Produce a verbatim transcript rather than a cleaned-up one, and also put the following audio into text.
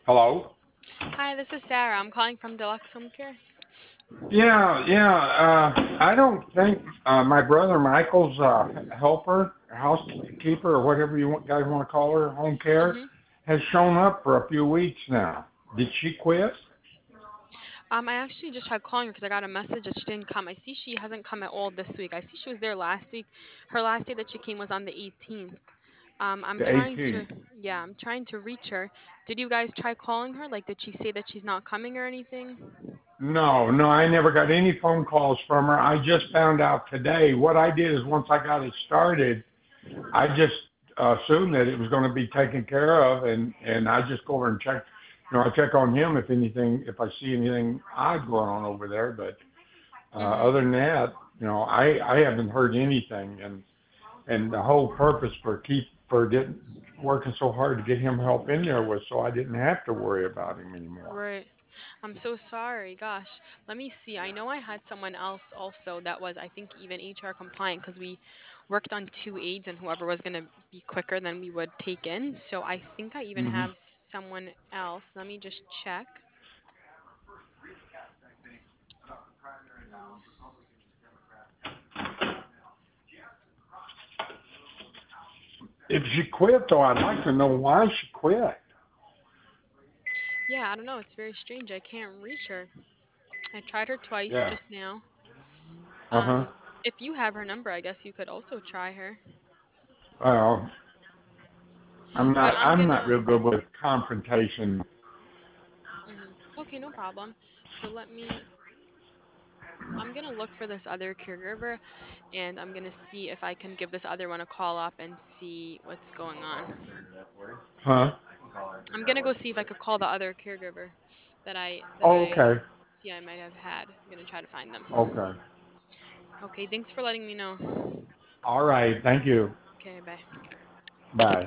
Hello? Hi, this is Sarah. I'm calling from Deluxe Home Care. Yeah, yeah. Uh, I don't think uh, my brother Michael's uh, helper, housekeeper, or whatever you want, guys want to call her, home care, hmm has shown up for a few weeks now. Did she quit? Um, I actually just tried calling her because I got a message that she didn't come. I see she hasn't come at all this week. I see she was there last week. Her last day that she came was on the eighteenth. Um, I'm The trying to, eighteenth. yeah, I'm trying to reach her. Did you guys try calling her? Like, did she say that she's not coming or anything? No, no, I never got any phone calls from her. I just found out today. What I did is once I got it started, I just uh, assumed that it was going to be taken care of, and and I just go over and check. You know, I check on him if anything, if I see anything odd going on over there. But uh, Mhm. other than that, you know, I I haven't heard anything, and and the whole purpose for keep for getting working so hard to get him help in there was so I didn't have to worry about him anymore. Right. I'm so sorry. Gosh, let me see. I know I had someone else also that was, I think, even H R compliant because we worked on two aides and whoever was going to be quicker than we would take in. So I think I even Hmm. have someone else. Let me just check. Um, If she quit, though, I'd like to know why she quit. yeah, I don't know. It's very strange. I can't reach her. I tried her twice Yeah. just now. Uh huh. Um, if you have her number, I guess you could also try her. Well, I'm But not. I'm I'm not gonna. real good with confrontation. Mhm. Okay, no problem. So let me I'm gonna look for this other caregiver and I'm gonna see if I can give this other one a call up and see what's going on. Huh? I'm gonna go see if I could call the other caregiver that I that Oh, I okay. see I might have had. I'm gonna try to find them. Okay. Okay, thanks for letting me know. All right. Thank you. Okay, bye. Bye.